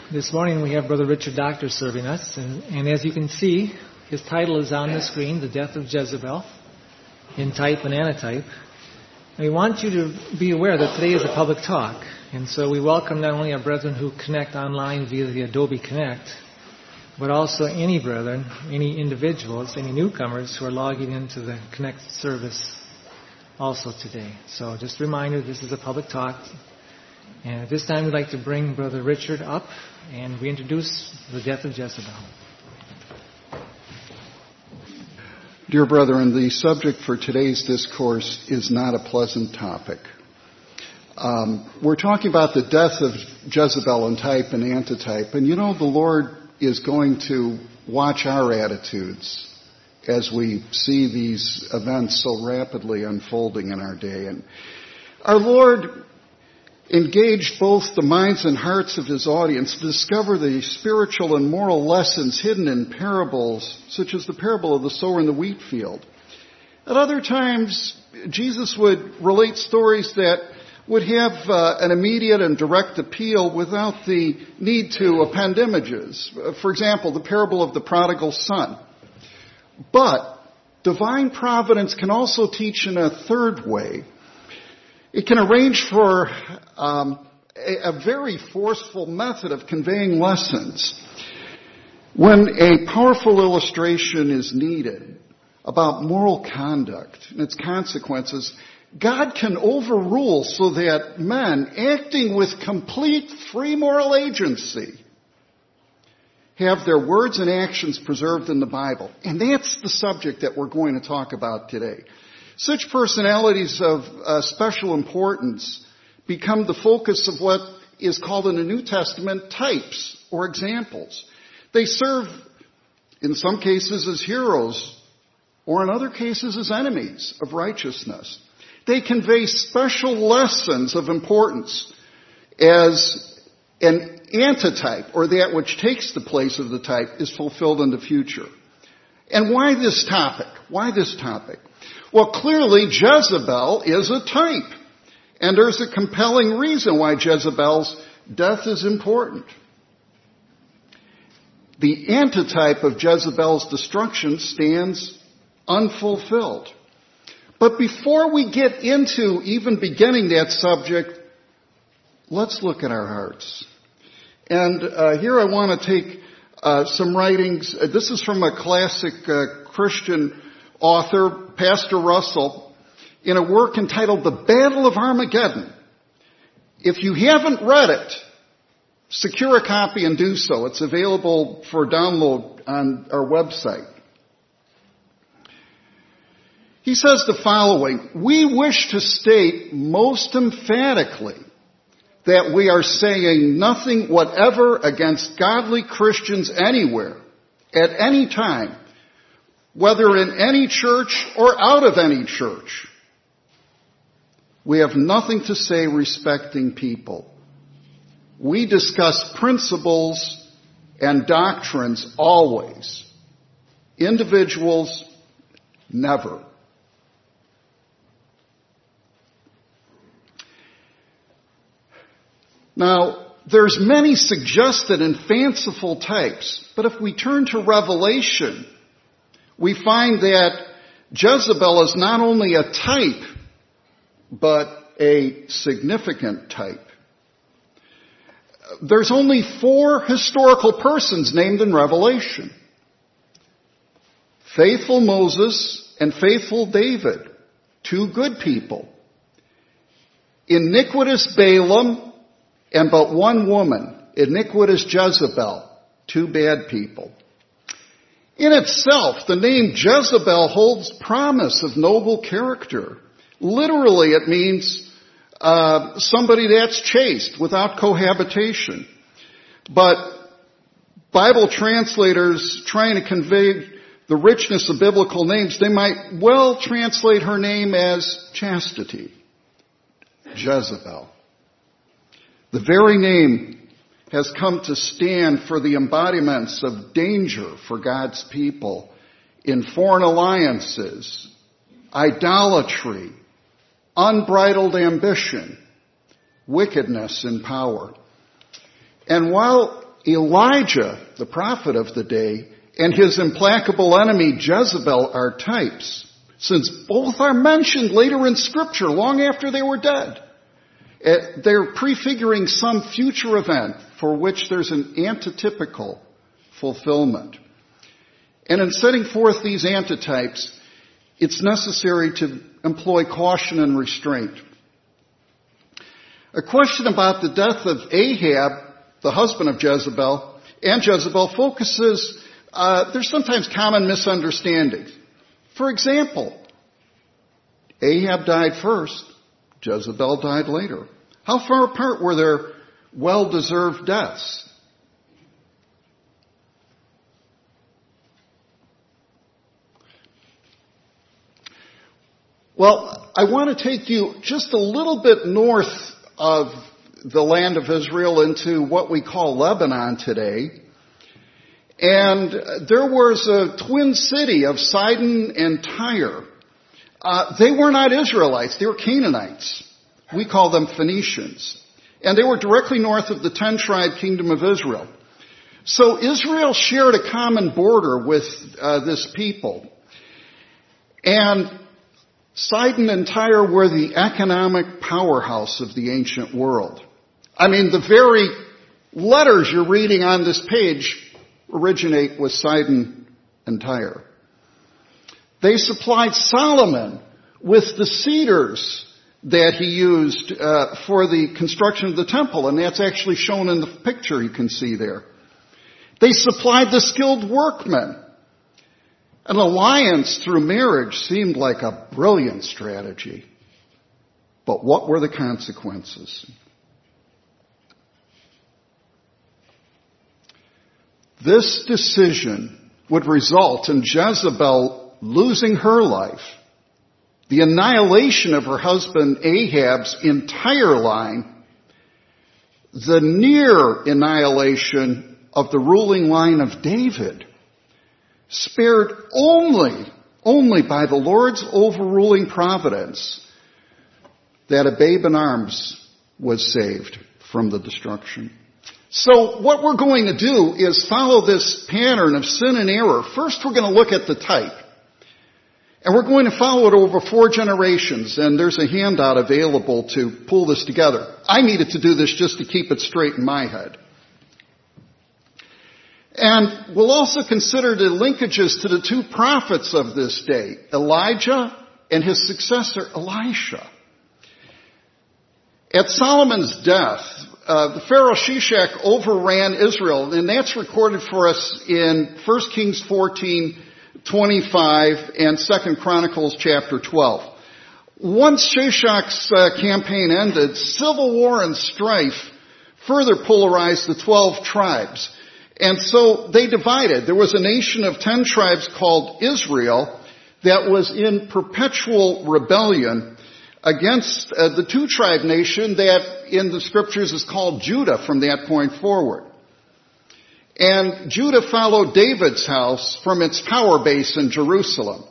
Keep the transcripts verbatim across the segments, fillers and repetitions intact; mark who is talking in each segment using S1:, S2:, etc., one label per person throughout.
S1: This morning we have Brother Richard Doctor serving us, and, and as you can see, his title is on the screen, The Death of Jezebel, in type and annotype. And we want you to be aware that today is a public talk, and so we welcome not only our brethren who connect online via the Adobe Connect, but also any brethren, any individuals, any newcomers who are logging into the Connect service also today. So just a reminder, this is a public talk. And at this time, we'd like to bring Brother Richard up and reintroduce the death of Jezebel.
S2: Dear brethren, the subject for today's discourse is not a pleasant topic. Um, we're talking about the death of Jezebel in type and antitype. And you know, the Lord is going to watch our attitudes as we see these events so rapidly unfolding in our day. And our Lord engaged both the minds and hearts of his audience to discover the spiritual and moral lessons hidden in parables, such as the parable of the sower in the wheat field. At other times, Jesus would relate stories that would have uh, an immediate and direct appeal without the need to append images. For example, the parable of the prodigal son. But divine providence can also teach in a third way. It can arrange for um, a, a very forceful method of conveying lessons. When a powerful illustration is needed about moral conduct and its consequences, God can overrule so that men, acting with complete free moral agency, have their words and actions preserved in the Bible. And that's the subject that we're going to talk about today. Such personalities of uh, special importance become the focus of what is called in the New Testament types or examples. They serve, in some cases, as heroes, or in other cases as enemies of righteousness. They convey special lessons of importance as an antitype, or that which takes the place of the type, is fulfilled in the future. And why this topic? Why this topic? Well, clearly Jezebel is a type. And there's a compelling reason why Jezebel's death is important. The antitype of Jezebel's destruction stands unfulfilled. But before we get into even beginning that subject, let's look at our hearts. And uh, here I want to take uh, some writings. Uh, this is from a classic uh, Christian author, Pastor Russell, in a work entitled The Battle of Armageddon. If you haven't read it, secure a copy and do so. It's available for download on our website. He says the following: we wish to state most emphatically that we are saying nothing whatever against godly Christians anywhere, at any time, whether in any church or out of any church. We have nothing to say respecting people. We discuss principles and doctrines always. Individuals, never. Now, there's many suggested and fanciful types, but if we turn to Revelation, we find that Jezebel is not only a type, but a significant type. There's only four historical persons named in Revelation: faithful Moses and faithful David, two good people; iniquitous Balaam, and but one woman, iniquitous Jezebel, two bad people. In itself, the name Jezebel holds promise of noble character. Literally, it means uh, somebody that's chaste, without cohabitation. But Bible translators trying to convey the richness of biblical names, they might well translate her name as chastity, Jezebel. The very name has come to stand for the embodiments of danger for God's people in foreign alliances, idolatry, unbridled ambition, wickedness, and power. And while Elijah, the prophet of the day, and his implacable enemy Jezebel are types, since both are mentioned later in Scripture, long after they were dead. They're prefiguring some future event for which there's an antitypical fulfillment. And in setting forth these antitypes, it's necessary to employ caution and restraint. A question about the death of Ahab, the husband of Jezebel, and Jezebel focuses, uh, there's sometimes common misunderstandings. For example, Ahab died first, Jezebel died later. How far apart were their well-deserved deaths? Well, I want to take you just a little bit north of the land of Israel into what we call Lebanon today. And there was a twin city of Sidon and Tyre. Uh, they were not Israelites. They were Canaanites. We call them Phoenicians. And they were directly north of the ten-tribe kingdom of Israel. So Israel shared a common border with uh, this people. And Sidon and Tyre were the economic powerhouse of the ancient world. I mean, the very letters you're reading on this page originate with Sidon and Tyre. They supplied Solomon with the cedars that he used uh, for the construction of the temple, and that's actually shown in the picture you can see there. They supplied the skilled workmen. An alliance through marriage seemed like a brilliant strategy. But what were the consequences? This decision would result in Jezebel losing her life, the annihilation of her husband Ahab's entire line, the near annihilation of the ruling line of David, spared only, only by the Lord's overruling providence, that a babe in arms was saved from the destruction. So what we're going to do is follow this pattern of sin and error. First, we're going to look at the type. And we're going to follow it over four generations, and there's a handout available to pull this together. I needed to do this just to keep it straight in my head. And we'll also consider the linkages to the two prophets of this day, Elijah and his successor, Elisha. At Solomon's death, uh, the Pharaoh Shishak overran Israel, and that's recorded for us in First Kings fourteen twenty-five and Second Chronicles chapter twelve. Once Shishak's uh, campaign ended, civil war and strife further polarized the twelve tribes. And so they divided. There was a nation of ten tribes called Israel that was in perpetual rebellion against uh, the two-tribe nation that in the scriptures is called Judah from that point forward. And Judah followed David's house from its power base in Jerusalem.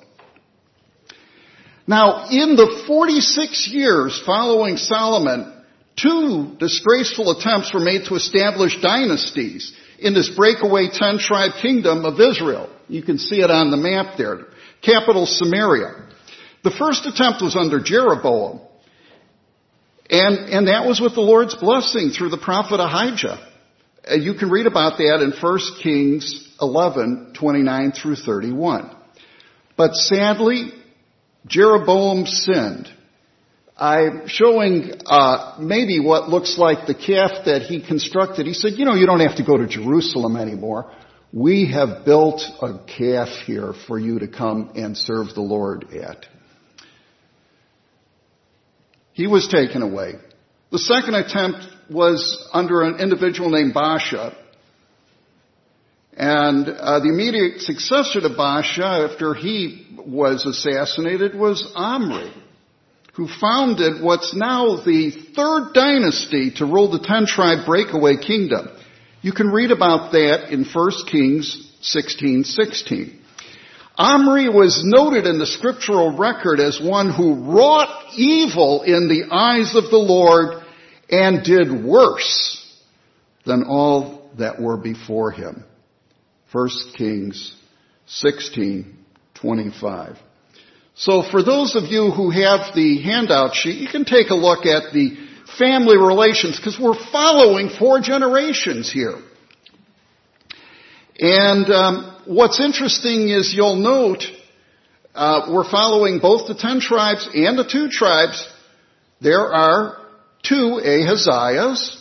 S2: Now, in the forty-six years following Solomon, two disgraceful attempts were made to establish dynasties in this breakaway ten-tribe kingdom of Israel. You can see it on the map there. Capital Samaria. The first attempt was under Jeroboam. And, and that was with the Lord's blessing through the prophet Ahijah. Uh, you can read about that in First Kings eleven, twenty-nine through thirty-one. But sadly, Jeroboam sinned. I'm showing uh, maybe what looks like the calf that he constructed. He said, you know, you don't have to go to Jerusalem anymore. We have built a calf here for you to come and serve the Lord at. He was taken away. The second attempt was under an individual named Baasha. And uh, the immediate successor to Baasha, after he was assassinated, was Omri, who founded what's now the third dynasty to rule the ten-tribe breakaway kingdom. You can read about that in First Kings sixteen sixteen. Omri was noted in the scriptural record as one who wrought evil in the eyes of the Lord and did worse than all that were before him. First Kings sixteen twenty-five. So for those of you who have the handout sheet, you can take a look at the family relations, because we're following four generations here. And um, what's interesting is you'll note uh, we're following both the ten tribes and the two tribes. There are two Ahaziahs,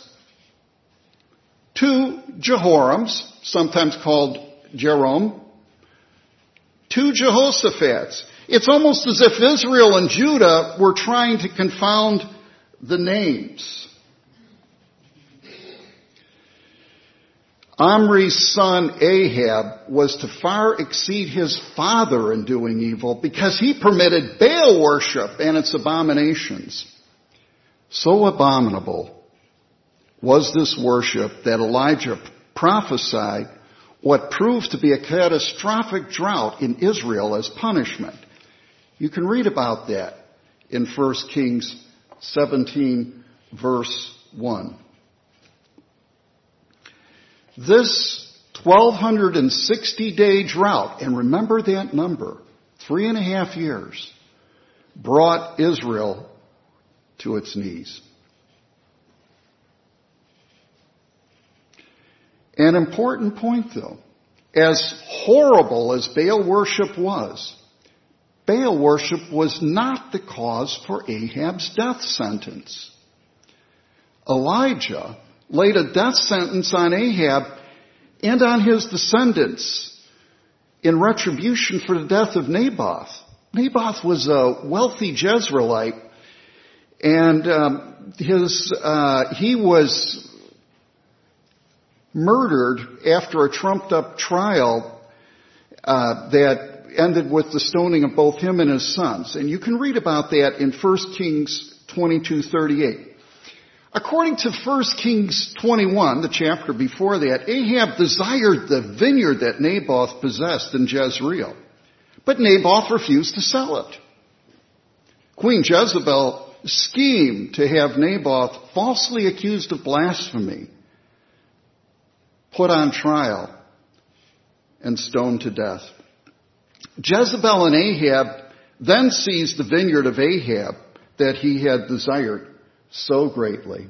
S2: two Jehorams, sometimes called Jerome, two Jehoshaphat's. It's almost as if Israel and Judah were trying to confound the names. Omri's son Ahab was to far exceed his father in doing evil because he permitted Baal worship and its abominations. So abominable was this worship that Elijah prophesied what proved to be a catastrophic drought in Israel as punishment. You can read about that in First Kings seventeen, verse one. This twelve sixty day drought, and remember that number, three and a half years, brought Israel to its knees. An important point, though, as horrible as Baal worship was, Baal worship was not the cause for Ahab's death sentence. Elijah laid a death sentence on Ahab and on his descendants in retribution for the death of Naboth. Naboth was a wealthy Jezreelite, and um, his uh, he was murdered after a trumped-up trial uh, that ended with the stoning of both him and his sons. And you can read about that in First Kings twenty-two thirty-eight. According to First Kings twenty-one, the chapter before that, Ahab desired the vineyard that Naboth possessed in Jezreel. But Naboth refused to sell it. Queen Jezebel schemed to have Naboth falsely accused of blasphemy, put on trial, and stoned to death. Jezebel and Ahab then seized the vineyard of Ahab that he had desired so greatly.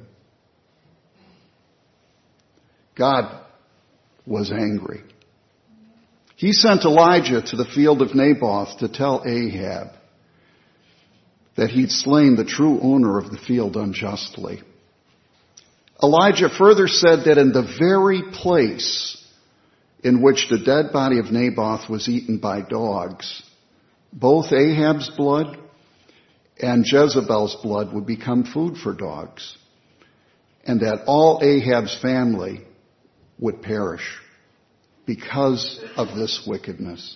S2: God was angry. He sent Elijah to the field of Naboth to tell Ahab that he'd slain the true owner of the field unjustly. Elijah further said that in the very place in which the dead body of Naboth was eaten by dogs, both Ahab's blood and Jezebel's blood would become food for dogs, and that all Ahab's family would perish because of this wickedness.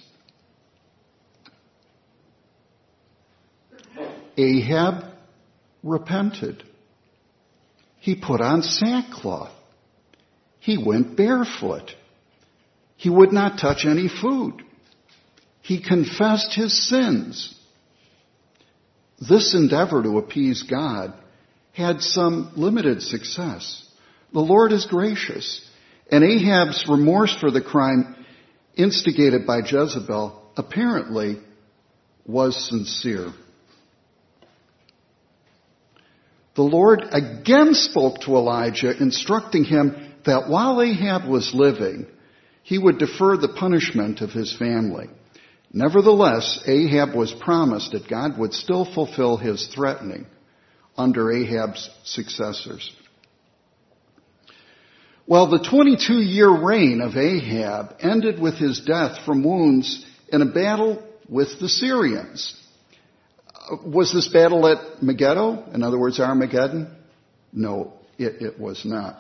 S2: Ahab repented. He put on sackcloth. He went barefoot. He would not touch any food. He confessed his sins. This endeavor to appease God had some limited success. The Lord is gracious, and Ahab's remorse for the crime instigated by Jezebel apparently was sincere. The Lord again spoke to Elijah, instructing him that while Ahab was living, he would defer the punishment of his family. Nevertheless, Ahab was promised that God would still fulfill his threatening under Ahab's successors. Well, the twenty-two year reign of Ahab ended with his death from wounds in a battle with the Syrians. Was this battle at Megiddo? In other words, Armageddon? No, it, it was not.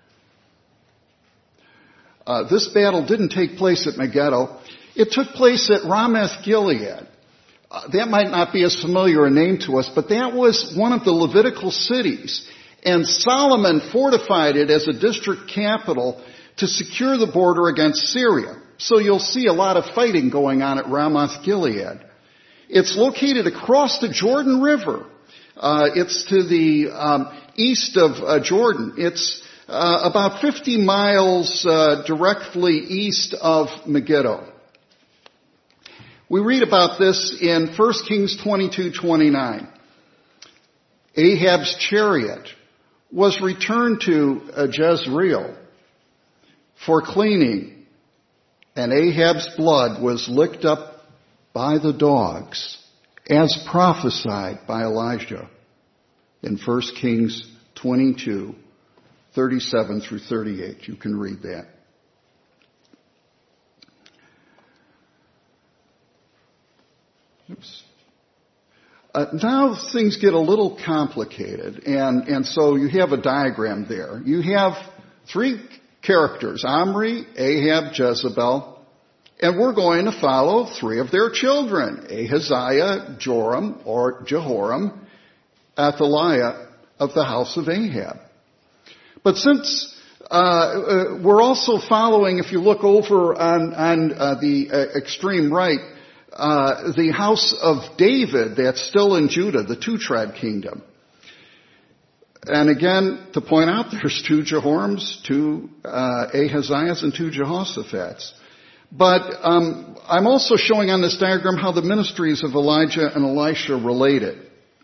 S2: Uh, this battle didn't take place at Megiddo. It took place at Ramoth Gilead. Uh, that might not be as familiar a name to us, but that was one of the Levitical cities. And Solomon fortified it as a district capital to secure the border against Syria. So you'll see a lot of fighting going on at Ramoth Gilead. It's located across the Jordan River. Uh, it's to the um, east of uh, Jordan. It's uh, about fifty miles uh, directly east of Megiddo. We read about this in First Kings twenty-two twenty-nine. Ahab's chariot was returned to uh, Jezreel for cleaning, and Ahab's blood was licked up by the dogs, as prophesied by Elijah in First Kings twenty-two, thirty-seven through thirty-eight. You can read that. Oops. Uh, now things get a little complicated, and, and so you have a diagram there. You have three characters, Omri, Ahab, Jezebel, and we're going to follow three of their children, Ahaziah, Joram, or Jehoram, Athaliah of the house of Ahab. But since uh, uh, we're also following, if you look over on, on uh, the uh, extreme right, Uh, the house of David that's still in Judah, the two-tribe kingdom. And again, to point out, there's two Jehorams, two uh, Ahaziahs, and two Jehoshaphat's. But um, I'm also showing on this diagram how the ministries of Elijah and Elisha related.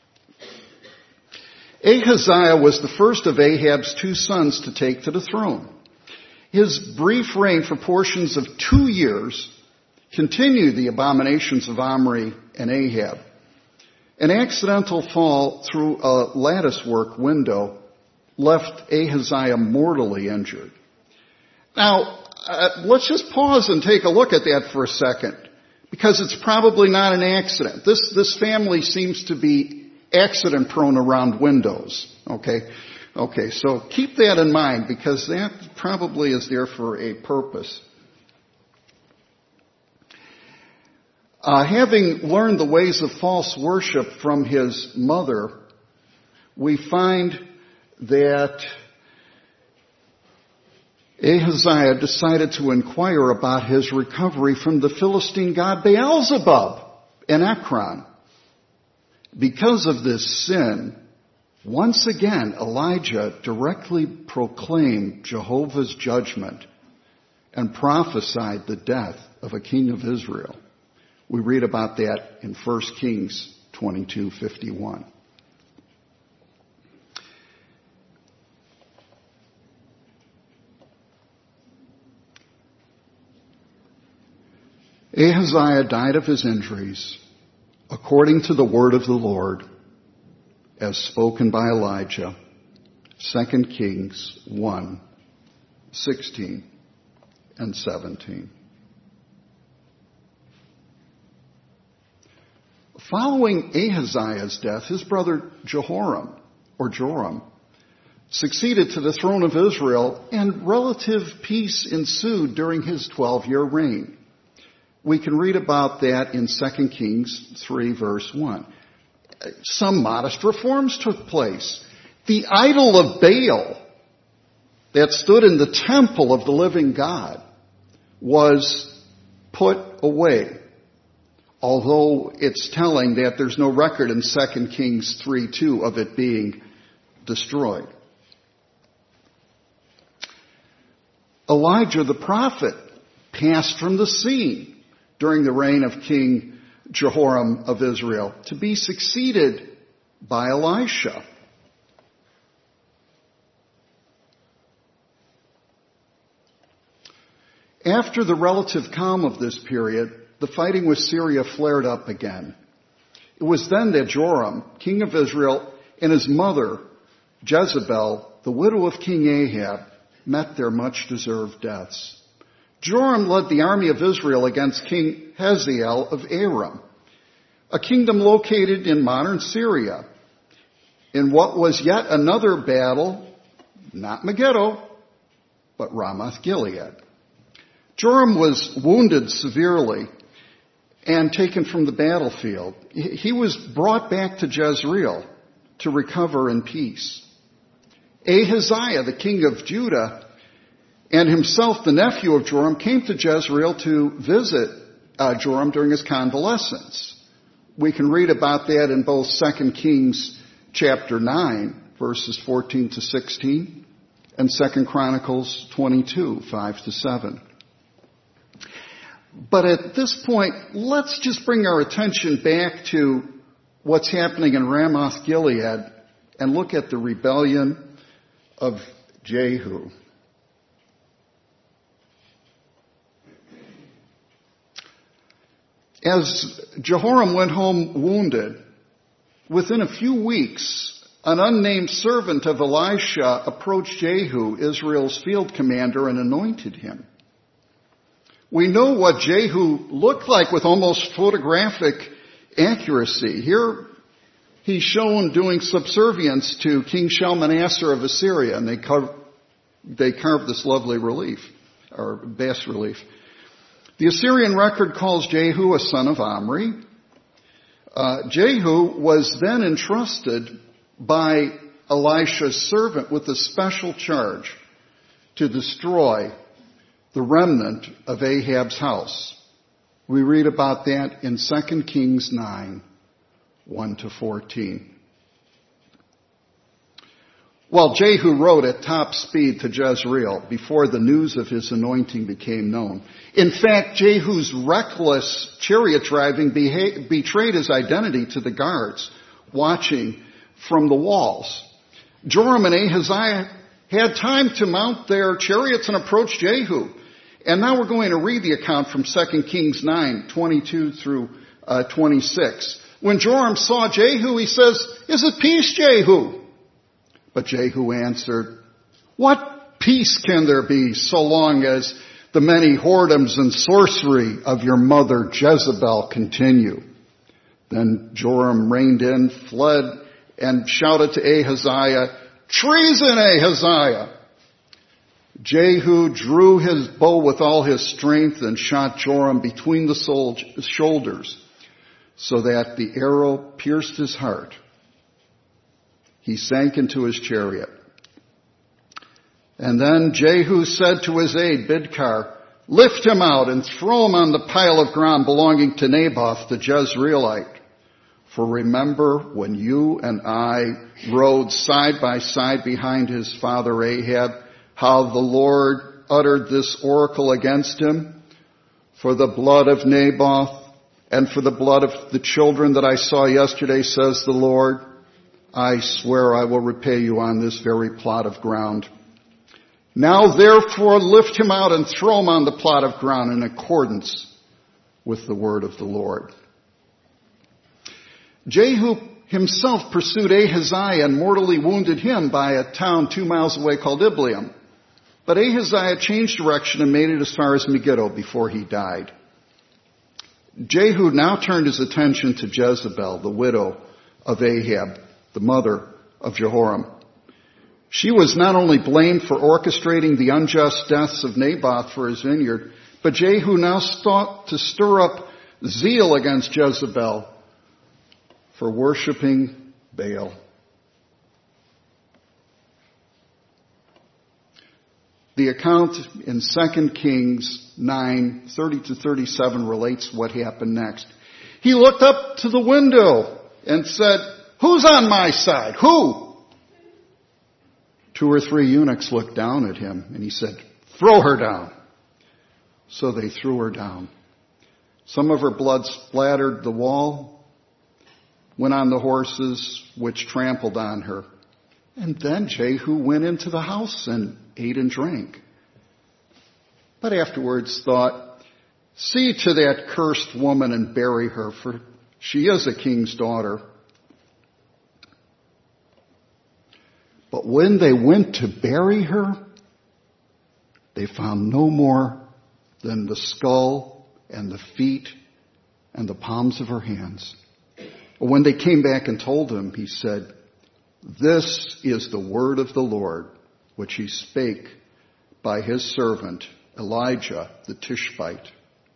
S2: Ahaziah was the first of Ahab's two sons to take to the throne. His brief reign for portions of two years continued the abominations of Omri and Ahab. An accidental fall through a latticework window left Ahaziah mortally injured. Now, uh, let's just pause and take a look at that for a second, because it's probably not an accident. This, this family seems to be accident prone around windows. Okay? Okay, so keep that in mind, because that probably is there for a purpose. Uh, having learned the ways of false worship from his mother, we find that Ahaziah decided to inquire about his recovery from the Philistine god Beelzebub in Ekron. Because of this sin, once again, Elijah directly proclaimed Jehovah's judgment and prophesied the death of a king of Israel. We read about that in First Kings twenty-two fifty-one. Ahaziah died of his injuries according to the word of the Lord as spoken by Elijah, Second Kings one, sixteen and seventeen. Following Ahaziah's death, his brother Jehoram, or Joram, succeeded to the throne of Israel, and relative peace ensued during his twelve-year reign. We can read about that in Second Kings three, verse one. Some modest reforms took place. The idol of Baal that stood in the temple of the living God was put away, although it's telling that there's no record in Second Kings three two of it being destroyed. Elijah the prophet passed from the scene during the reign of King Jehoram of Israel to be succeeded by Elisha. After the relative calm of this period, the fighting with Syria flared up again. It was then that Joram, king of Israel, and his mother, Jezebel, the widow of King Ahab, met their much-deserved deaths. Joram led the army of Israel against King Hazael of Aram, a kingdom located in modern Syria, in what was yet another battle, not Megiddo, but Ramoth Gilead. Joram was wounded severely and taken from the battlefield. He was brought back to Jezreel to recover in peace. Ahaziah, the king of Judah, and himself, the nephew of Joram, came to Jezreel to visit uh, Joram during his convalescence. We can read about that in both Second Kings chapter nine, verses fourteen to sixteen, and Second Chronicles twenty-two, five to seven. But at this point, let's just bring our attention back to what's happening in Ramoth Gilead and look at the rebellion of Jehu. As Jehoram went home wounded, within a few weeks, an unnamed servant of Elisha approached Jehu, Israel's field commander, and anointed him. We know what Jehu looked like with almost photographic accuracy. Here he's shown doing subservience to King Shalmaneser of Assyria, and they carved, they carved this lovely relief, or bas relief. The Assyrian record calls Jehu a son of Omri. Uh, Jehu was then entrusted by Elisha's servant with a special charge to destroy the remnant of Ahab's house. We read about that in Second Kings nine, one to fourteen. While Jehu rode at top speed to Jezreel before the news of his anointing became known. In fact, Jehu's reckless chariot driving beha- betrayed his identity to the guards watching from the walls. Joram and Ahaziah had time to mount their chariots and approach Jehu. And now we're going to read the account from Second Kings nine, twenty-two through uh, twenty-six. When Joram saw Jehu, he says, "Is it peace, Jehu?" But Jehu answered, "What peace can there be so long as the many whoredoms and sorcery of your mother Jezebel continue?" Then Joram reined in, fled, and shouted to Ahaziah, "Treason, Ahaziah!" Jehu drew his bow with all his strength and shot Joram between the sol- shoulders so that the arrow pierced his heart. He sank into his chariot. And then Jehu said to his aide, Bidkar, "Lift him out and throw him on the pile of ground belonging to Naboth the Jezreelite. For remember when you and I rode side by side behind his father Ahab, how the Lord uttered this oracle against him? For the blood of Naboth and for the blood of the children that I saw yesterday, says the Lord, I swear I will repay you on this very plot of ground. Now therefore lift him out and throw him on the plot of ground in accordance with the word of the Lord." Jehu himself pursued Ahaziah and mortally wounded him by a town two miles away called Ibleam. But Ahaziah changed direction and made it as far as Megiddo before he died. Jehu now turned his attention to Jezebel, the widow of Ahab, the mother of Jehoram. She was not only blamed for orchestrating the unjust deaths of Naboth for his vineyard, but Jehu now sought to stir up zeal against Jezebel for worshiping Baal. The account in Second Kings nine, thirty to thirty-seven relates what happened next. He looked up to the window and said, "Who's on my side? Who?" Two or three eunuchs looked down at him and he said, "Throw her down." So they threw her down. Some of her blood splattered the wall, went on the horses, which trampled on her. And then Jehu went into the house and ate and drank. But afterwards thought, "See to that cursed woman and bury her, for she is a king's daughter." But when they went to bury her, they found no more than the skull and the feet and the palms of her hands. But when they came back and told him, he said, "This is the word of the Lord, which he spake by his servant Elijah the Tishbite.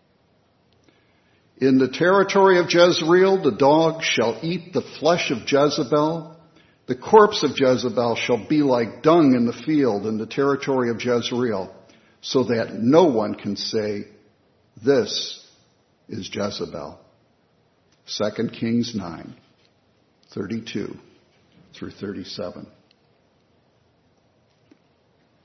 S2: In the territory of Jezreel, the dog shall eat the flesh of Jezebel. The corpse of Jezebel shall be like dung in the field in the territory of Jezreel, so that no one can say, 'This is Jezebel.'" Second Kings nine, thirty-two through thirty-seven.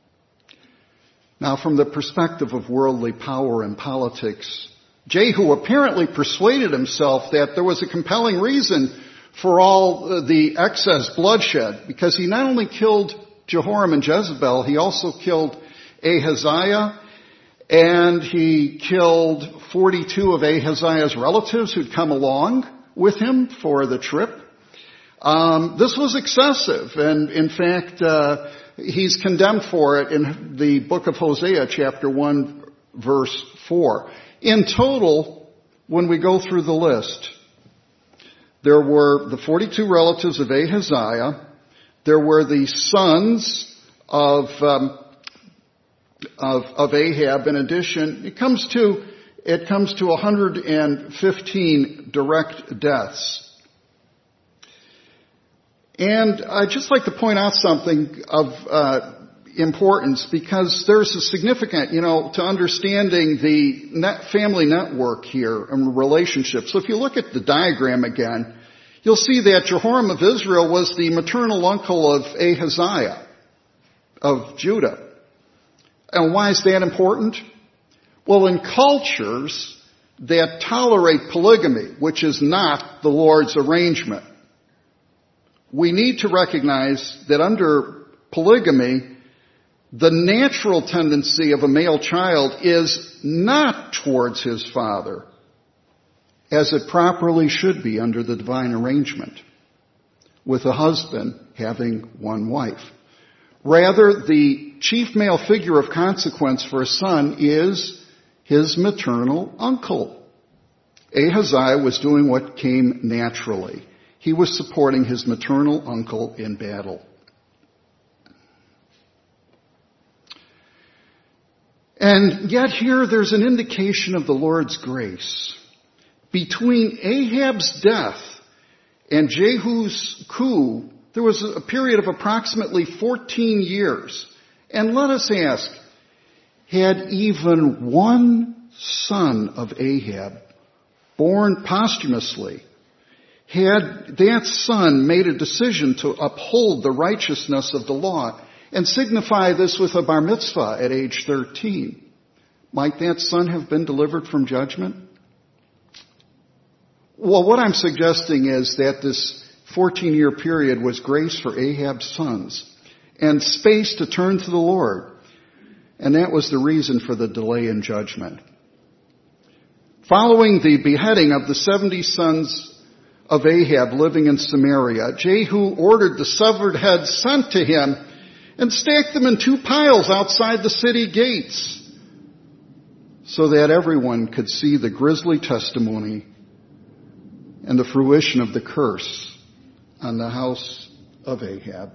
S2: Now, from the perspective of worldly power and politics, Jehu apparently persuaded himself that there was a compelling reason for all the excess bloodshed, because he not only killed Jehoram and Jezebel, he also killed Ahaziah, and he killed forty-two of Ahaziah's relatives who'd come along with him for the trip. Um, this was excessive, and in fact, uh, he's condemned for it in the book of Hosea, chapter one, verse four. In total, when we go through the list, there were the forty-two relatives of Ahaziah, there were the sons of, um, of, of Ahab. In addition, it comes to, it comes to one hundred fifteen direct deaths. And I'd just like to point out something of uh, importance, because there's a significant, you know, to understanding the net family network here and relationships. So if you look at the diagram again, you'll see that Jehoram of Israel was the maternal uncle of Ahaziah of Judah. And why is that important? Well, in cultures that tolerate polygamy, which is not the Lord's arrangement, we need to recognize that under polygamy, the natural tendency of a male child is not towards his father, as it properly should be under the divine arrangement, with a husband having one wife. Rather, the chief male figure of consequence for a son is his maternal uncle. Ahaziah was doing what came naturally. He was supporting his maternal uncle in battle. And yet here there's an indication of the Lord's grace. Between Ahab's death and Jehu's coup, there was a period of approximately fourteen years. And let us ask, had even one son of Ahab, born posthumously, had that son made a decision to uphold the righteousness of the law and signify this with a bar mitzvah at age thirteen, might that son have been delivered from judgment? Well, what I'm suggesting is that this fourteen-year period was grace for Ahab's sons and space to turn to the Lord. And that was the reason for the delay in judgment. Following the beheading of the seventy sons of Ahab living in Samaria, Jehu ordered the severed heads sent to him and stacked them in two piles outside the city gates, so that everyone could see the grisly testimony and the fruition of the curse on the house of Ahab.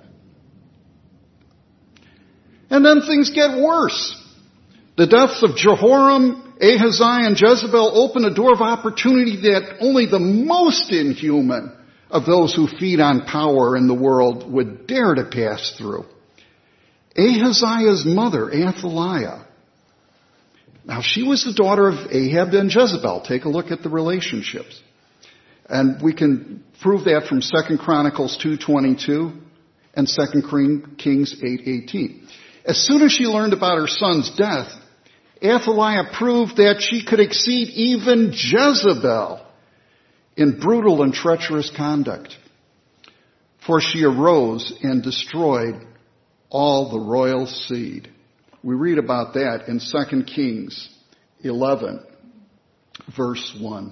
S2: And then things get worse. The deaths of Jehoram, Ahaziah, and Jezebel open a door of opportunity that only the most inhuman of those who feed on power in the world would dare to pass through. Ahaziah's mother, Athaliah. Now, she was the daughter of Ahab and Jezebel. Take a look at the relationships. And we can prove that from Second Chronicles two twenty-two and Second Kings eight eighteen. As soon as she learned about her son's death, Athaliah proved that she could exceed even Jezebel in brutal and treacherous conduct. For she arose and destroyed all the royal seed. We read about that in Second Kings eleven, verse one.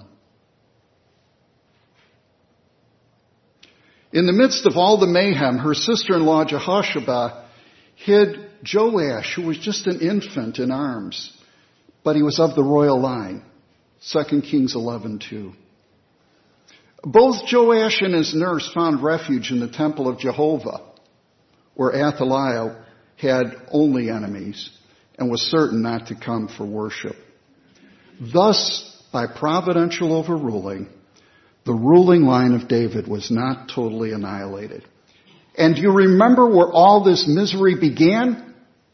S2: In the midst of all the mayhem, her sister-in-law Jehosheba hid Joash, who was just an infant in arms, but he was of the royal line. Second Kings eleven two. Both Joash and his nurse found refuge in the temple of Jehovah, where Athaliah had only enemies and was certain not to come for worship. Thus, by providential overruling, the ruling line of David was not totally annihilated. And you remember where all this misery began?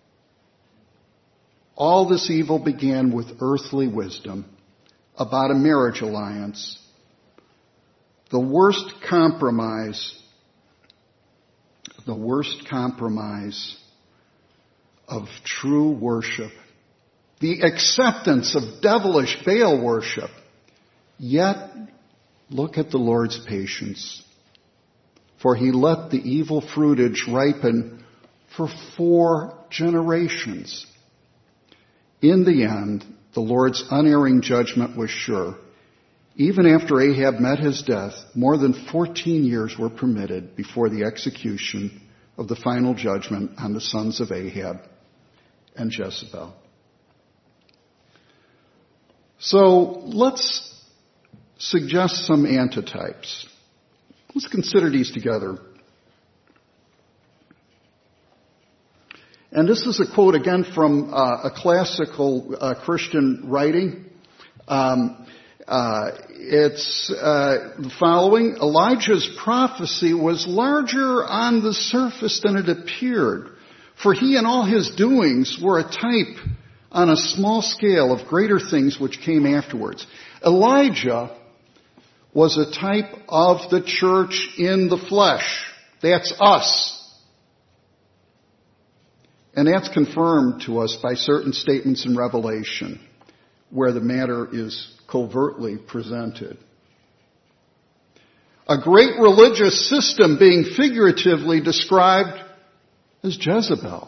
S2: All this evil began with earthly wisdom about a marriage alliance. The worst compromise, the worst compromise of true worship, the acceptance of devilish Baal worship. Yet, look at the Lord's patience. For he let the evil fruitage ripen for four generations. In the end, the Lord's unerring judgment was sure. Even after Ahab met his death, more than fourteen years were permitted before the execution of the final judgment on the sons of Ahab and Jezebel. So let's suggest some antitypes. Let's consider these together. And this is a quote again from uh, a classical uh, Christian writing. Um, uh, it's uh, the following. Elijah's prophecy was larger on the surface than it appeared, for he and all his doings were a type on a small scale of greater things which came afterwards. Elijah was a type of the church in the flesh. That's us. And that's confirmed to us by certain statements in Revelation where the matter is covertly presented. A great religious system being figuratively described as Jezebel.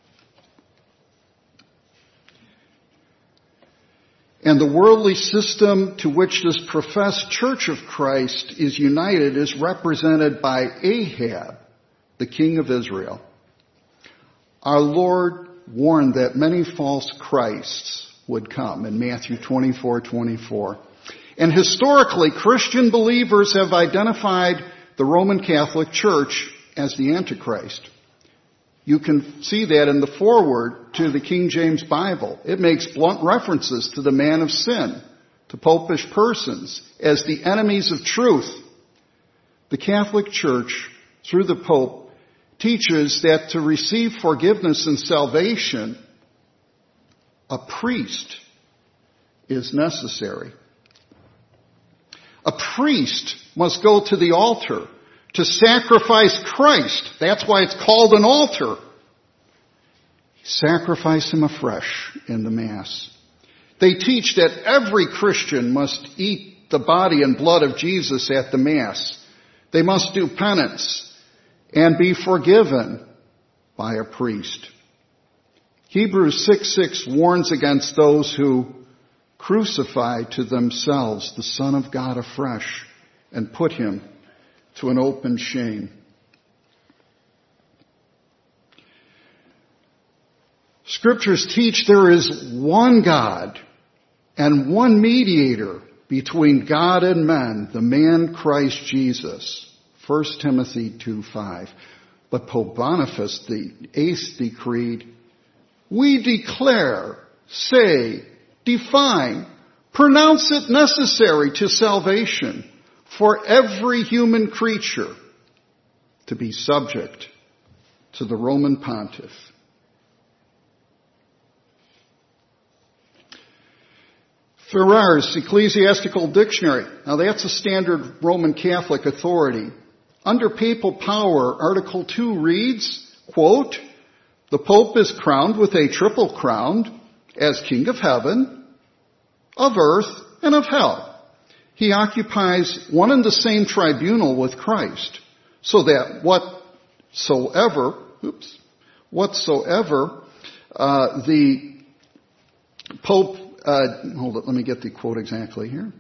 S2: And the worldly system to which this professed Church of Christ is united is represented by Ahab, the king of Israel. Our Lord warned that many false Christs would come in Matthew twenty-four twenty-four. And historically, Christian believers have identified the Roman Catholic Church as the Antichrist. You can see that in the foreword to the King James Bible. It makes blunt references to the man of sin, to popish persons, as the enemies of truth. The Catholic Church, through the Pope, teaches that to receive forgiveness and salvation, a priest is necessary. A priest must go to the altar to sacrifice Christ. That's why it's called an altar. Sacrifice him afresh in the Mass. They teach that every Christian must eat the body and blood of Jesus at the Mass. They must do penance and be forgiven by a priest. Hebrews six six warns against those who crucify to themselves the Son of God afresh and put him to an open shame. Scriptures teach there is one God and one mediator between God and men, the man Christ Jesus. First Timothy two five. But Pope Boniface the eighth decreed, we declare, say, define, pronounce it necessary to salvation for every human creature to be subject to the Roman Pontiff. Farrar's Ecclesiastical Dictionary. Now that's a standard Roman Catholic authority. Under papal power, Article two reads, quote, the Pope is crowned with a triple crown as King of Heaven, of earth, and of hell. He occupies one and the same tribunal with Christ, so that whatsoever, oops, whatsoever uh, the Pope, uh, hold it, let me get the quote exactly here,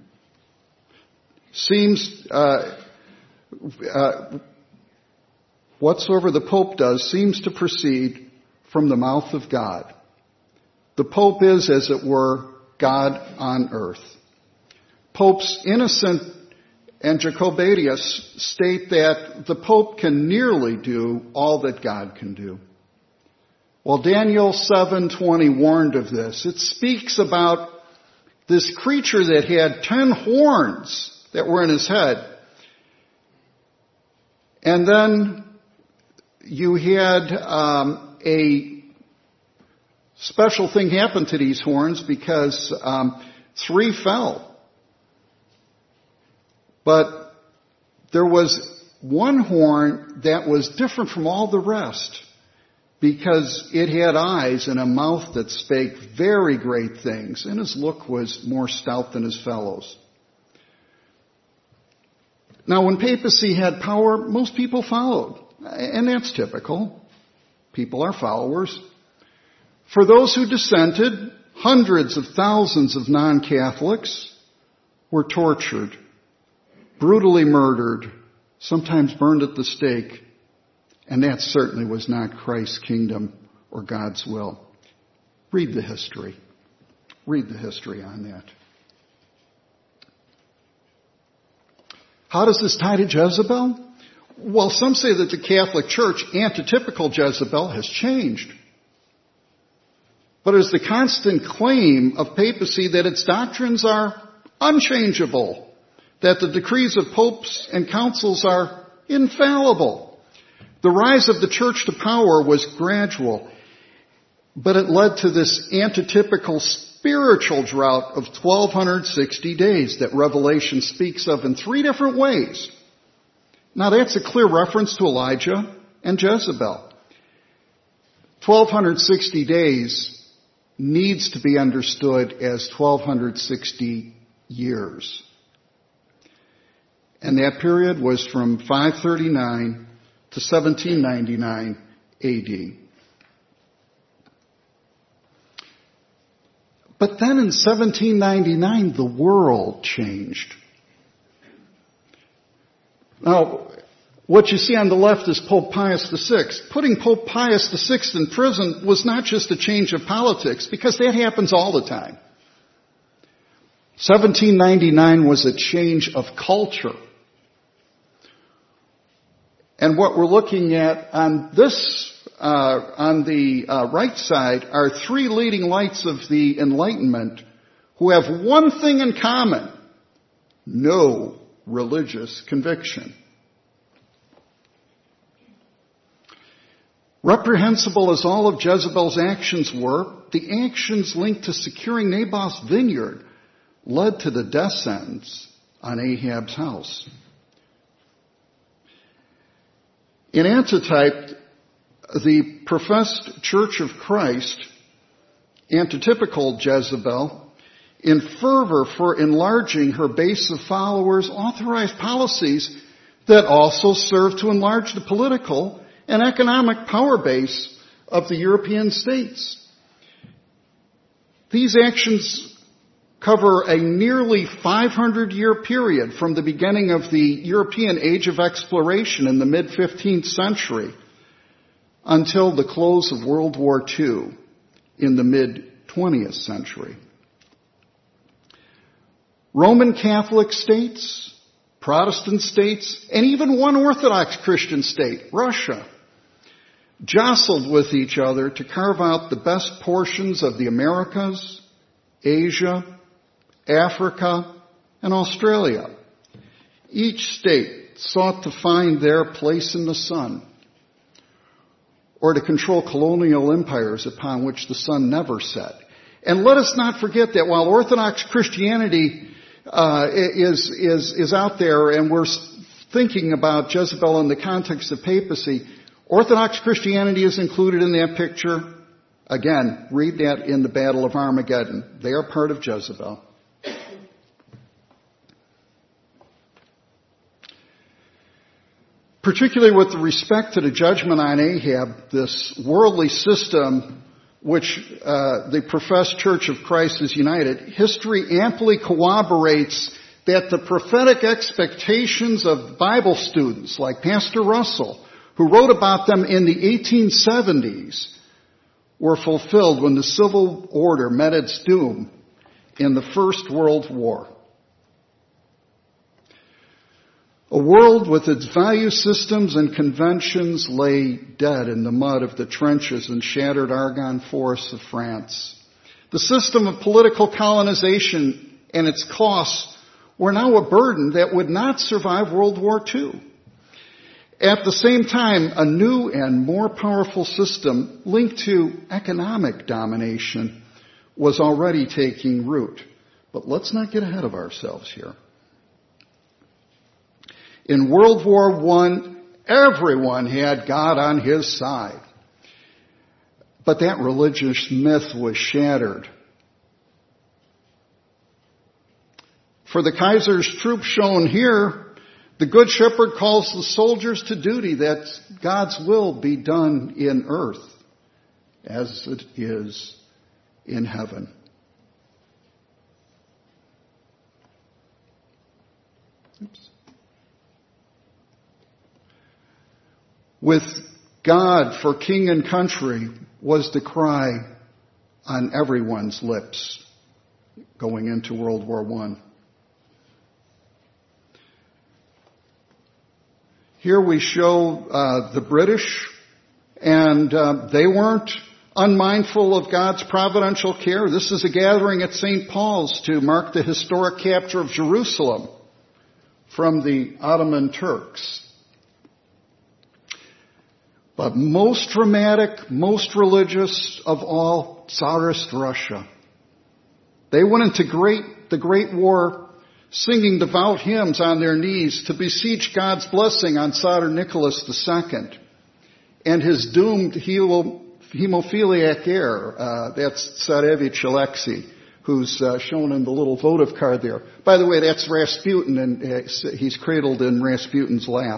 S2: seems, uh, uh, whatsoever the Pope does seems to proceed from the mouth of God. The Pope is, as it were, God on earth. Popes Innocent and Jacobadius state that the Pope can nearly do all that God can do. While Daniel seven twenty warned of this, it speaks about this creature that had ten horns that were in his head. And then you had um, a special thing happen to these horns because um, three fell. But there was one horn that was different from all the rest. because it had eyes and a mouth that spake very great things, and his look was more stout than his fellows. Now, when papacy had power, most people followed, and that's typical. People are followers. For those who dissented, hundreds of thousands of non-Catholics were tortured, brutally murdered, sometimes burned at the stake, and that certainly was not Christ's kingdom or God's will. Read the history. Read the history on that. How does this tie to Jezebel? Well, some say that the Catholic Church, antitypical Jezebel, has changed. But it is the constant claim of papacy that its doctrines are unchangeable, that the decrees of popes and councils are infallible. The rise of the church to power was gradual, but it led to this antitypical spiritual drought of twelve sixty days that Revelation speaks of in three different ways. Now that's a clear reference to Elijah and Jezebel. twelve sixty days needs to be understood as twelve sixty years. And that period was from five thirty-nine to seventeen ninety-nine A D. But then in seventeen ninety-nine, the world changed. Now, what you see on the left is Pope Pius the Sixth. Putting Pope Pius the Sixth in prison was not just a change of politics, because that happens all the time. seventeen ninety-nine was a change of culture. And what we're looking at on this, uh, on the uh, right side, are three leading lights of the Enlightenment who have one thing in common: no religious conviction. Reprehensible as all of Jezebel's actions were, the actions linked to securing Naboth's vineyard led to the death sentence on Ahab's house. In antitype, the professed Church of Christ, antitypical Jezebel, in fervor for enlarging her base of followers, authorized policies that also served to enlarge the political and economic power base of the European states. These actions cover a nearly five hundred year period from the beginning of the European age of exploration in the mid fifteenth century until the close of World War Two in the mid twentieth century. Roman Catholic states, Protestant states, and even one Orthodox Christian state, Russia, jostled with each other to carve out the best portions of the Americas, Asia, Africa, and Australia. Each state sought to find their place in the sun, or to control colonial empires upon which the sun never set. And let us not forget that while Orthodox Christianity uh, is, is, is out there, and we're thinking about Jezebel in the context of papacy, Orthodox Christianity is included in that picture. Again, read that in the Battle of Armageddon. They are part of Jezebel. Particularly with respect to the judgment on Ahab, this worldly system which uh, the professed Church of Christ is united, history amply corroborates that the prophetic expectations of Bible students like Pastor Russell, who wrote about them in the eighteen seventies, were fulfilled when the civil order met its doom in the First World War. A world with its value systems and conventions lay dead in the mud of the trenches and shattered Argonne forests of France. The system of political colonization and its costs were now a burden that would not survive World War Two. At the same time, a new and more powerful system linked to economic domination was already taking root. But let's not get ahead of ourselves here. In World War One, everyone had God on his side. But that religious myth was shattered. For the Kaiser's troops shown here, the Good Shepherd calls the soldiers to duty that God's will be done in earth as it is in heaven. Oops. With God for king and country was the cry on everyone's lips going into World War One. Here we show uh, the British, and uh, they weren't unmindful of God's providential care. This is a gathering at Saint Paul's to mark the historic capture of Jerusalem from the Ottoman Turks. But most dramatic, most religious of all, Tsarist Russia. They went into great, the Great War singing devout hymns on their knees to beseech God's blessing on Tsar Nicholas the Second and his doomed hemophiliac heir, uh, that's Tsarevich Alexei, who's uh, shown in the little votive card there. By the way, that's Rasputin, and uh, he's cradled in Rasputin's lap.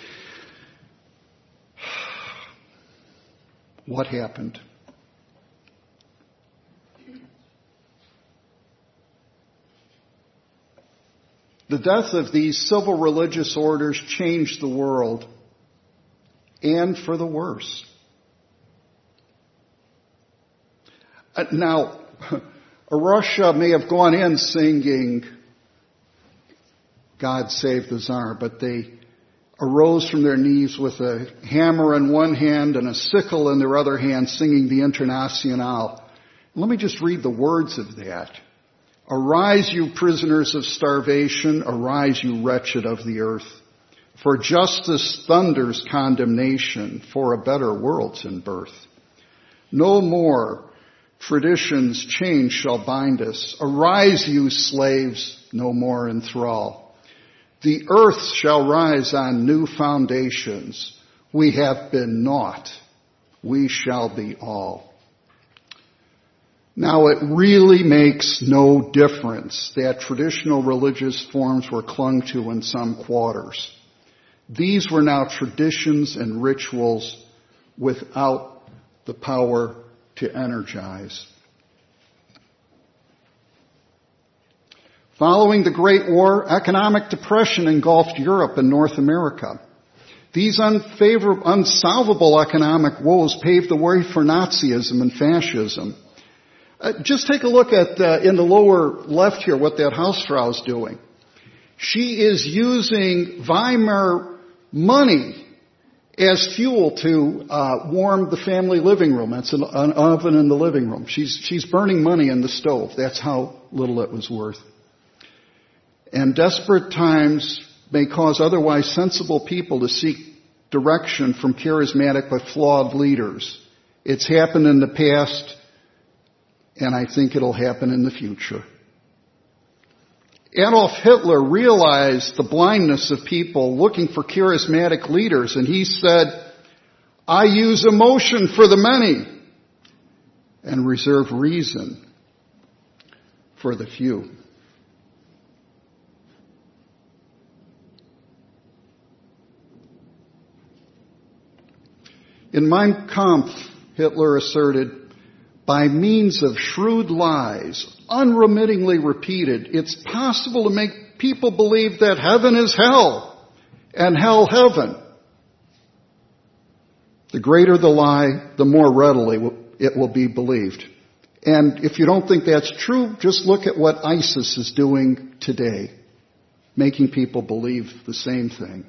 S2: What happened? The death of these civil religious orders changed the world, and for the worse. Uh, now, Russia may have gone in singing God Save the Tsar, but they arose from their knees with a hammer in one hand and a sickle in their other hand, singing the Internationale. Let me just read the words of that. Arise, you prisoners of starvation, arise, you wretched of the earth. For justice thunders condemnation, for a better world's in birth. No more tradition's chains shall bind us. Arise, you slaves, no more in thrall. The earth shall rise on new foundations. We have been naught. We shall be all. Now, it really makes no difference that traditional religious forms were clung to in some quarters. These were now traditions and rituals without the power to energize. Following the Great War, economic depression engulfed Europe and North America. These unfavorable, unsolvable economic woes paved the way for Nazism and fascism. Uh, just take a look at, uh, in the lower left here, what that Hausfrau is doing. She is using Weimar money as fuel to uh, warm the family living room. That's an, an oven in the living room. She's, she's burning money in the stove. That's how little it was worth. And desperate times may cause otherwise sensible people to seek direction from charismatic but flawed leaders. It's happened in the past, and I think it'll happen in the future. Adolf Hitler realized the blindness of people looking for charismatic leaders, and he said, I use emotion for the many and reserve reason for the few. In Mein Kampf, Hitler asserted, by means of shrewd lies, unremittingly repeated, it's possible to make people believe that heaven is hell and hell heaven. The greater the lie, the more readily it will be believed. And if you don't think that's true, just look at what ISIS is doing today, making people believe the same thing.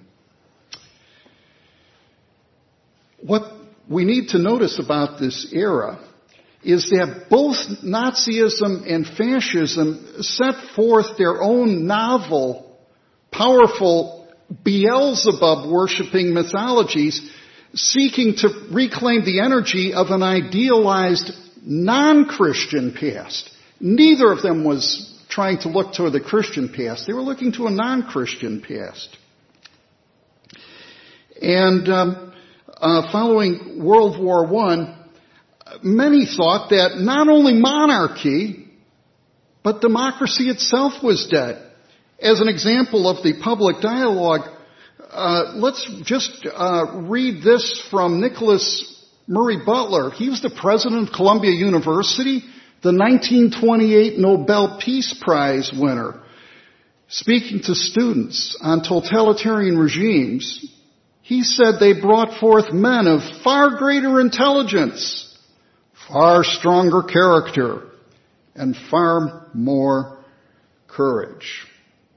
S2: What we need to notice about this era is that both Nazism and fascism set forth their own novel, powerful, Beelzebub-worshipping mythologies, seeking to reclaim the energy of an idealized non-Christian past. Neither of them was trying to look toward the Christian past. They were looking to a non-Christian past. And um, uh, following World War One, many thought that not only monarchy, but democracy itself was dead. As an example of the public dialogue, uh, let's just uh, read this from Nicholas Murray Butler. He was the president of Columbia University, the nineteen twenty-eight Nobel Peace Prize winner. Speaking to students on totalitarian regimes, he said they brought forth men of far greater intelligence, far stronger character, and far more courage.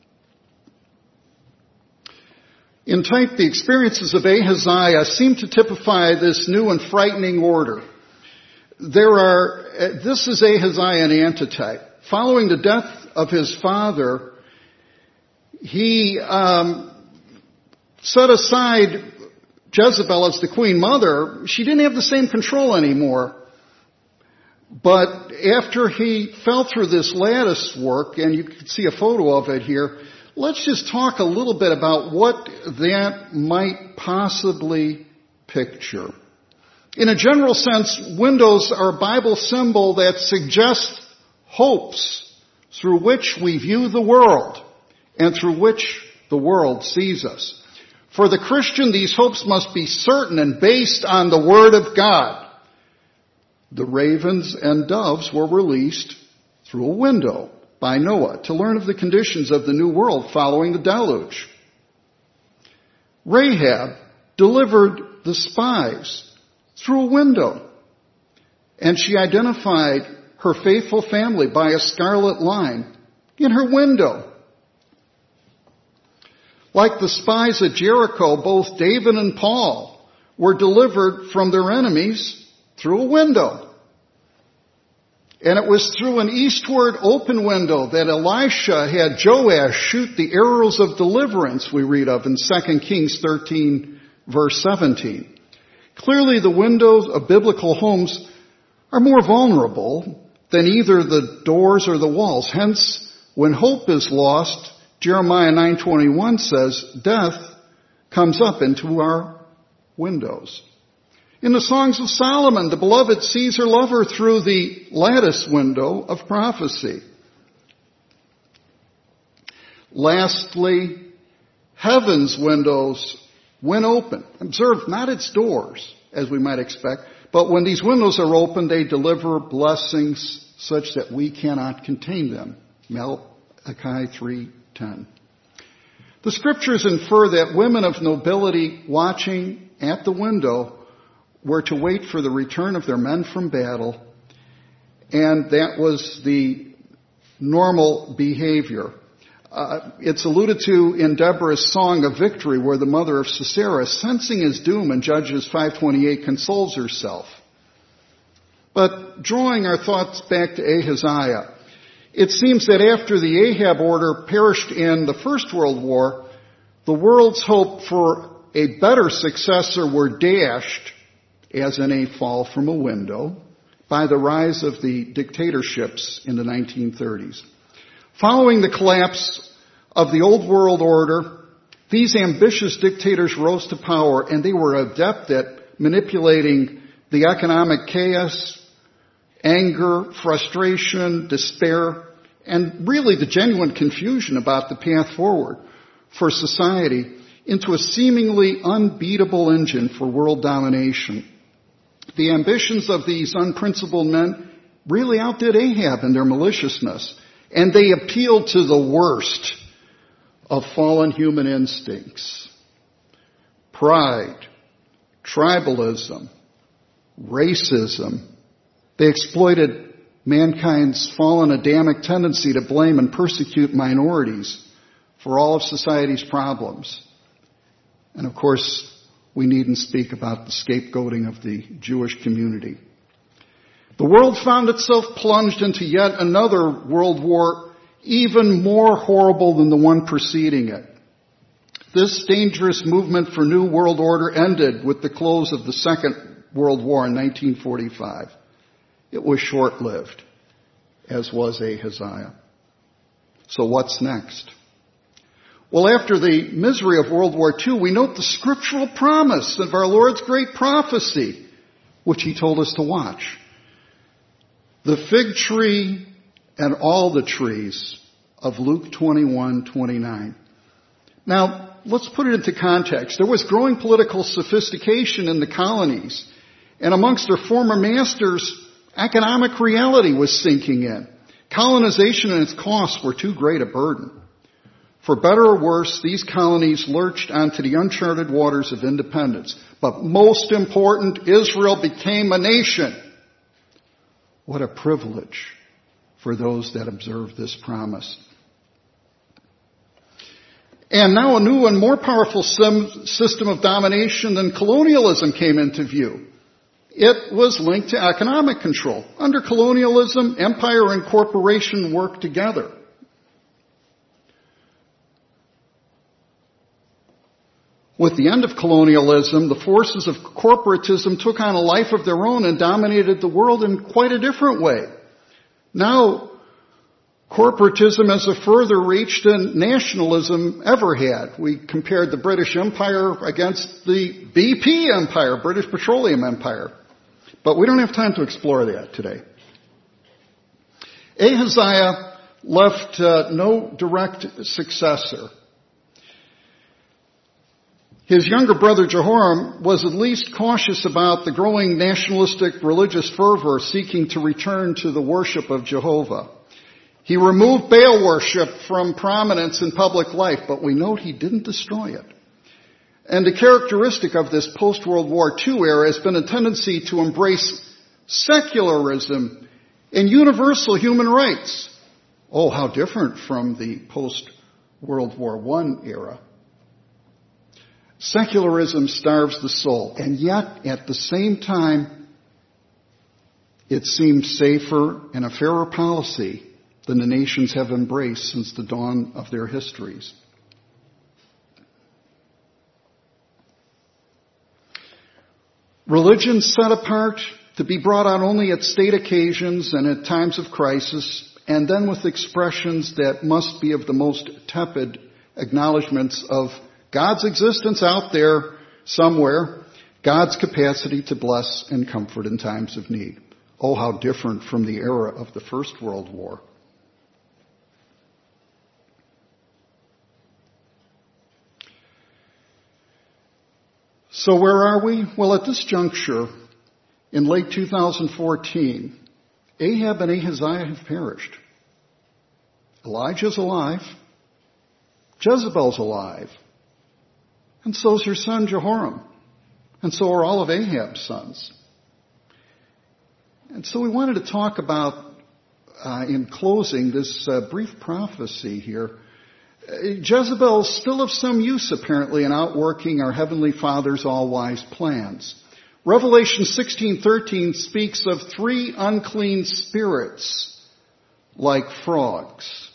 S2: In type, the experiences of Ahaziah seem to typify this new and frightening order. There are, this is Ahaziah in antitype. Following the death of his father, he um, set aside Jezebel as the queen mother. She didn't have the same control anymore. But after he fell through this lattice work, and you can see a photo of it here, let's just talk a little bit about what that might possibly picture. In a general sense, windows are a Bible symbol that suggests hopes through which we view the world and through which the world sees us. For the Christian, these hopes must be certain and based on the Word of God. The ravens and doves were released through a window by Noah to learn of the conditions of the new world following the deluge. Rahab delivered the spies through a window, and she identified her faithful family by a scarlet line in her window. Like the spies at Jericho, both David and Paul were delivered from their enemies through a window. And it was through an eastward open window that Elisha had Joash shoot the arrows of deliverance we read of in Second Kings thirteen, verse seventeen. Clearly, the windows of biblical homes are more vulnerable than either the doors or the walls. Hence, when hope is lost, Jeremiah nine twenty-one says, death comes up into our windows. In the Songs of Solomon, the beloved sees her lover through the lattice window of prophecy. Lastly, heaven's windows, when open, observe not its doors, as we might expect, but when these windows are open, they deliver blessings such that we cannot contain them. Malachi three ten. The scriptures infer that women of nobility watching at the window were to wait for the return of their men from battle, and that was the normal behavior. Uh, it's alluded to in Deborah's Song of Victory, where the mother of Sisera, sensing his doom in Judges five twenty-eight, consoles herself. But drawing our thoughts back to Ahaziah, it seems that after the Ahab order perished in the First World War, the world's hope for a better successor were dashed, as in a fall from a window, by the rise of the dictatorships in the nineteen thirties. Following the collapse of the old world order, these ambitious dictators rose to power, and they were adept at manipulating the economic chaos, anger, frustration, despair, and really the genuine confusion about the path forward for society into a seemingly unbeatable engine for world domination. The ambitions of these unprincipled men really outdid Ahab in their maliciousness, and they appealed to the worst of fallen human instincts: pride, tribalism, racism. They exploited mankind's fallen Adamic tendency to blame and persecute minorities for all of society's problems. And of course, we needn't speak about the scapegoating of the Jewish community. The world found itself plunged into yet another world war, even more horrible than the one preceding it. This dangerous movement for new world order ended with the close of the Second World War in nineteen forty-five. It was short-lived, as was Ahaziah. So what's next? Well, after the misery of World War Two, we note the scriptural promise of our Lord's great prophecy, which he told us to watch. The fig tree and all the trees of Luke twenty-one twenty-nine. Now, let's put it into context. There was growing political sophistication in the colonies, and amongst their former masters, economic reality was sinking in. Colonization and its costs were too great a burden. For better or worse, these colonies lurched onto the uncharted waters of independence. But most important, Israel became a nation. What a privilege for those that observe this promise. And now a new and more powerful system of domination than colonialism came into view. It was linked to economic control. Under colonialism, empire and corporation worked together. With the end of colonialism, the forces of corporatism took on a life of their own and dominated the world in quite a different way. Now, corporatism has a further reach than nationalism ever had. We compared the British Empire against the B P Empire, British Petroleum Empire. But we don't have time to explore that today. Ahaziah left uh, no direct successor. His younger brother Jehoram was at least cautious about the growing nationalistic religious fervor seeking to return to the worship of Jehovah. He removed Baal worship from prominence in public life, but we note he didn't destroy it. And the characteristic of this post-World War Two era has been a tendency to embrace secularism and universal human rights. Oh, how different from the post-World War One era. Secularism starves the soul, and yet, at the same time, it seems safer and a fairer policy than the nations have embraced since the dawn of their histories. Religion set apart to be brought out only at state occasions and at times of crisis, and then with expressions that must be of the most tepid acknowledgments of God's existence out there somewhere, God's capacity to bless and comfort in times of need. Oh, how different from the era of the First World War. So where are we? Well, at this juncture, in late two thousand fourteen, Ahab and Ahaziah have perished. Elijah's alive. Jezebel's alive. And so is her son Jehoram. And so are all of Ahab's sons. And so we wanted to talk about, uh, in closing, this uh, brief prophecy here. Uh, Jezebel is still of some use, apparently, in outworking our Heavenly Father's all-wise plans. Revelation sixteen thirteen speaks of three unclean spirits like frogs.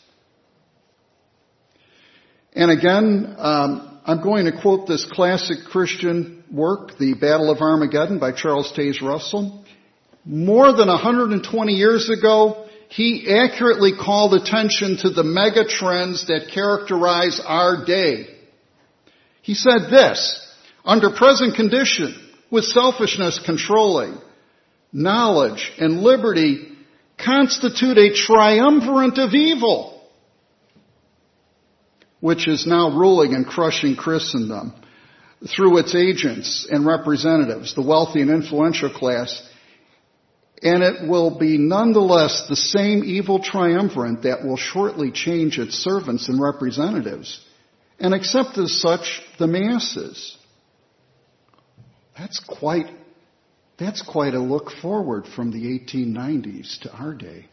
S2: And again, um, I'm going to quote this classic Christian work, The Battle of Armageddon by Charles Taze Russell. More than one hundred twenty years ago, he accurately called attention to the mega trends that characterize our day. He said this: under present condition, with selfishness controlling, knowledge and liberty constitute a triumvirate of evil, which is now ruling and crushing Christendom through its agents and representatives, the wealthy and influential class. And it will be nonetheless the same evil triumvirate that will shortly change its servants and representatives and accept as such the masses. That's quite, that's quite a look forward from the eighteen nineties to our day.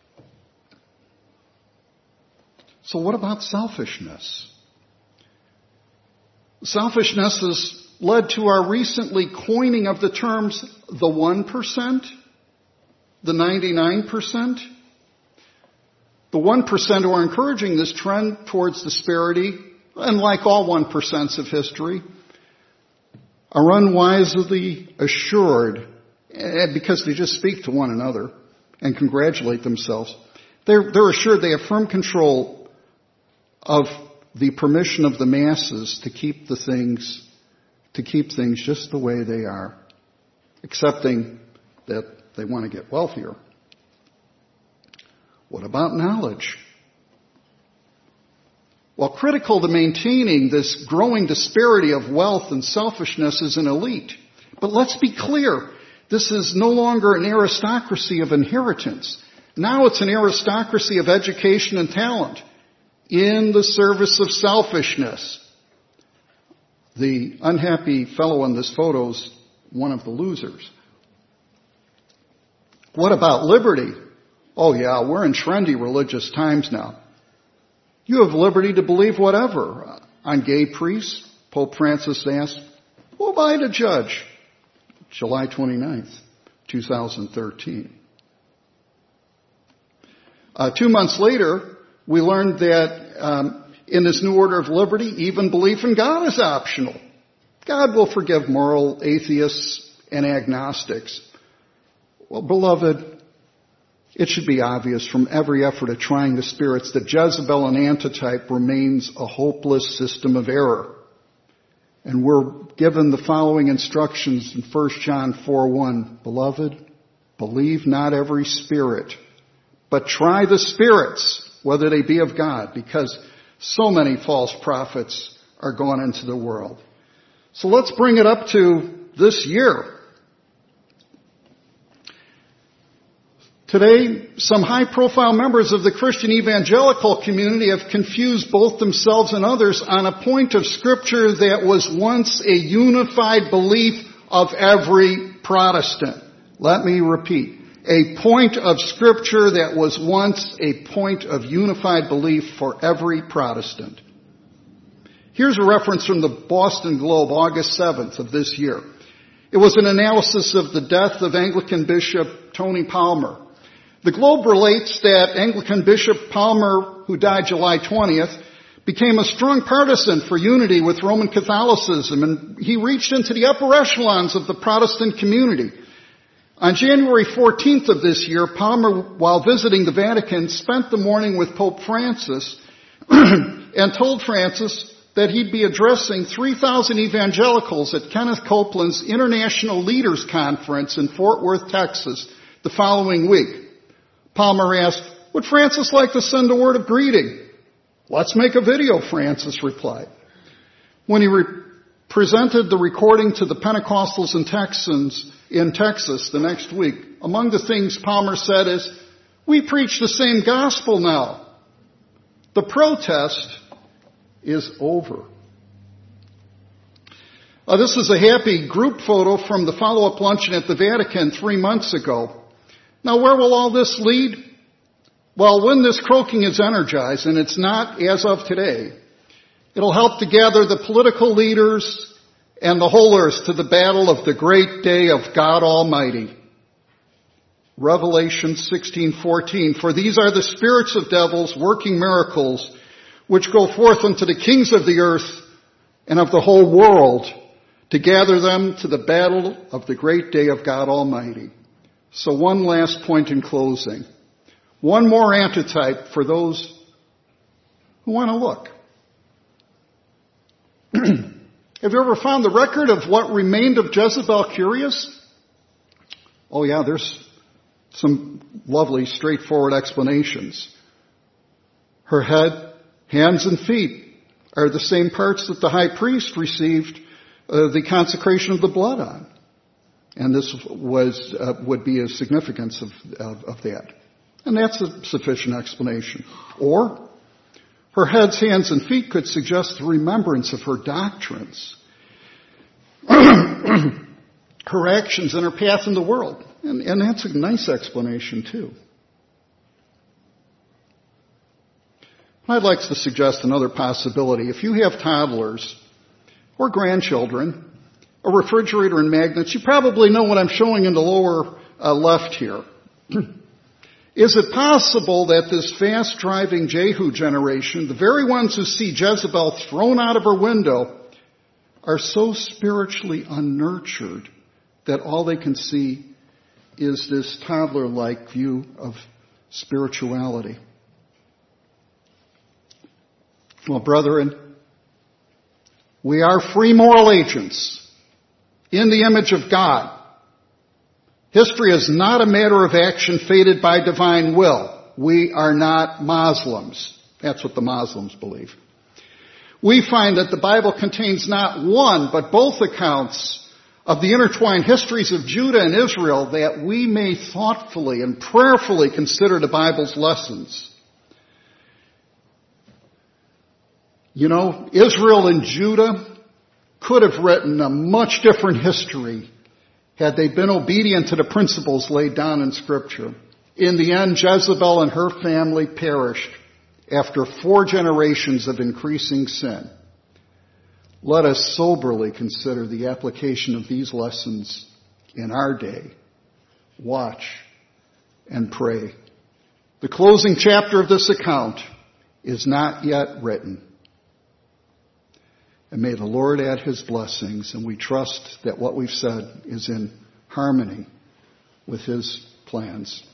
S2: So what about selfishness? Selfishness has led to our recently coining of the terms the one percent, the ninety-nine percent. The one percent who are encouraging this trend towards disparity, and like all one percents of history, are unwisely assured, because they just speak to one another and congratulate themselves. They're, they're assured they have firm control of the permission of the masses to keep the things, to keep things just the way they are, accepting that they want to get wealthier. What about knowledge? While critical to maintaining this growing disparity of wealth and selfishness is an elite. But let's be clear, this is no longer an aristocracy of inheritance. Now it's an aristocracy of education and talent in the service of selfishness. The unhappy fellow in this photo is one of the losers. What about liberty? Oh yeah, we're in trendy religious times now. You have liberty to believe whatever. On gay priests, Pope Francis asked, who am I to judge? July twenty-ninth, twenty thirteen. Uh, two months later, we learned that um, in this new order of liberty, even belief in God is optional. God will forgive moral atheists and agnostics. Well, beloved, it should be obvious from every effort at trying the spirits that Jezebel and Antitype remains a hopeless system of error. And we're given the following instructions in First John four one. Beloved, believe not every spirit, but try the spirits, whether they be of God, because so many false prophets are gone into the world. So let's bring it up to this year. Today, some high-profile members of the Christian evangelical community have confused both themselves and others on a point of Scripture that was once a unified belief of every Protestant. Let me repeat. A point of Scripture that was once a point of unified belief for every Protestant. Here's a reference from the Boston Globe, August seventh of this year. It was an analysis of the death of Anglican Bishop Tony Palmer. The Globe relates that Anglican Bishop Palmer, who died July twentieth, became a strong partisan for unity with Roman Catholicism, and he reached into the upper echelons of the Protestant community. On January fourteenth of this year, Palmer, while visiting the Vatican, spent the morning with Pope Francis and told Francis that he'd be addressing three thousand evangelicals at Kenneth Copeland's International Leaders Conference in Fort Worth, Texas, the following week. Palmer asked, would Francis like to send a word of greeting? Let's make a video, Francis replied. When he re- presented the recording to the Pentecostals and Texans in Texas the next week, among the things Palmer said is, we preach the same gospel now. The protest is over. Uh, this is a happy group photo from the follow-up luncheon at the Vatican three months ago. Now, where will all this lead? Well, when this croaking is energized, and it's not as of today, it'll help to gather the political leaders and the whole earth to the battle of the great day of God Almighty. Revelation sixteen fourteen. For these are the spirits of devils working miracles, which go forth unto the kings of the earth and of the whole world, to gather them to the battle of the great day of God Almighty. So one last point in closing. One more antitype for those who want to look. Have you ever found the record of what remained of Jezebel curious? Oh yeah, there's some lovely, straightforward explanations. Her head, hands, and feet are the same parts that the high priest received uh, the consecration of the blood on. And this was uh, would be a significance of, of, of that. And that's a sufficient explanation. Or, her heads, hands, and feet could suggest the remembrance of her doctrines, her actions, and her path in the world. And, and that's a nice explanation, too. I'd like to suggest another possibility. If you have toddlers or grandchildren, a refrigerator and magnets, you probably know what I'm showing in the lower uh, left here. Is it possible that this fast-driving Jehu generation, the very ones who see Jezebel thrown out of her window, are so spiritually unnurtured that all they can see is this toddler-like view of spirituality? Well, brethren, we are free moral agents in the image of God. History is not a matter of action fated by divine will. We are not Muslims. That's what the Muslims believe. We find that the Bible contains not one, but both accounts of the intertwined histories of Judah and Israel, that we may thoughtfully and prayerfully consider the Bible's lessons. You know, Israel and Judah could have written a much different history had they been obedient to the principles laid down in Scripture. In the end, Jezebel and her family perished after four generations of increasing sin. Let us soberly consider the application of these lessons in our day. Watch and pray. The closing chapter of this account is not yet written. And may the Lord add His blessings, and we trust that what we've said is in harmony with His plans.